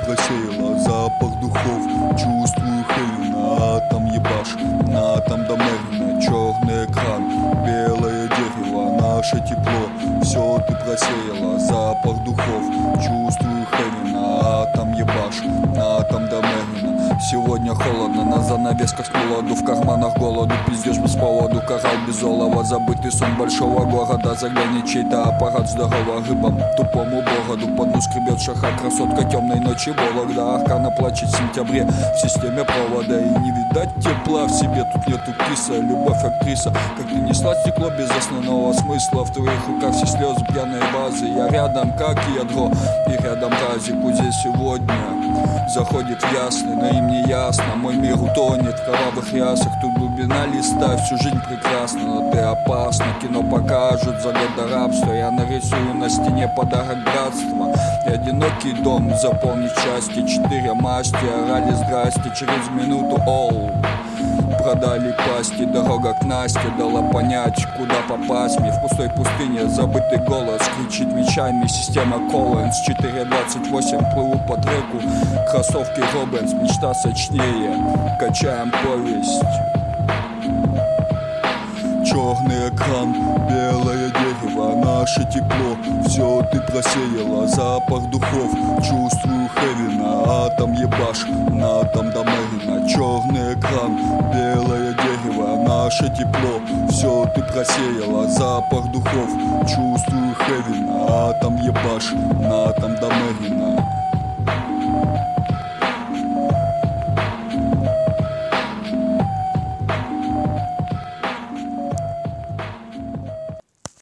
просеяла запах духов. Чувствую Хелена, а там ебаш, на там до Мэрина. Черный экран, белое дерево, наше тепло. Все ты просеяла, запах духов. Чувствую Хелена, а там ебаш, на там до Мэрина. Сегодня холодно, на занавесках с молоду, в карманах голоду, пиздешь без поводу. Коралл без олова, забытый сон большого города. Заглянет чей-то аппарат, здорово рыбам, тупому бороду. Под нос скребет шаха, красотка темной ночи Вологда. Аркана плачет в сентябре в системе провода. И не видать тепла в себе, тут нету киса. Любовь актриса, как ты несла стекло без основного смысла. В твоих руках все слезы пьяной базы. Я рядом, как ядро, и рядом тазик. Здесь сегодня заходит в ясный, но им не ясно. Мой мир утонет в кровавых рясах. Тут глубина листа, всю жизнь прекрасна, но ты опасна. Кино покажут за год до рабства. Я нарисую на стене подарок братства. И одинокий дом заполнить части. 4 масти орали здрасте. Через минуту оу продали пасти. Дорога к Насте дала понять, куда попасть мне. В пустой пустыне забытый голос кричит мечами. Система Collins 4.28. Плыву по треку, кроссовки Робинс. Мечта сочнее, качаем повесть. Черный экран, белое дерево, наше тепло. Все ты просеяла, запах духов. Чувствую Хевена, а там ебаш, на там до Мэрина. Черный экран, белое дерево, наше тепло. Все ты просеяла, запах духов. Чувствую Хевена, а там ебаш, на там до Мэрина.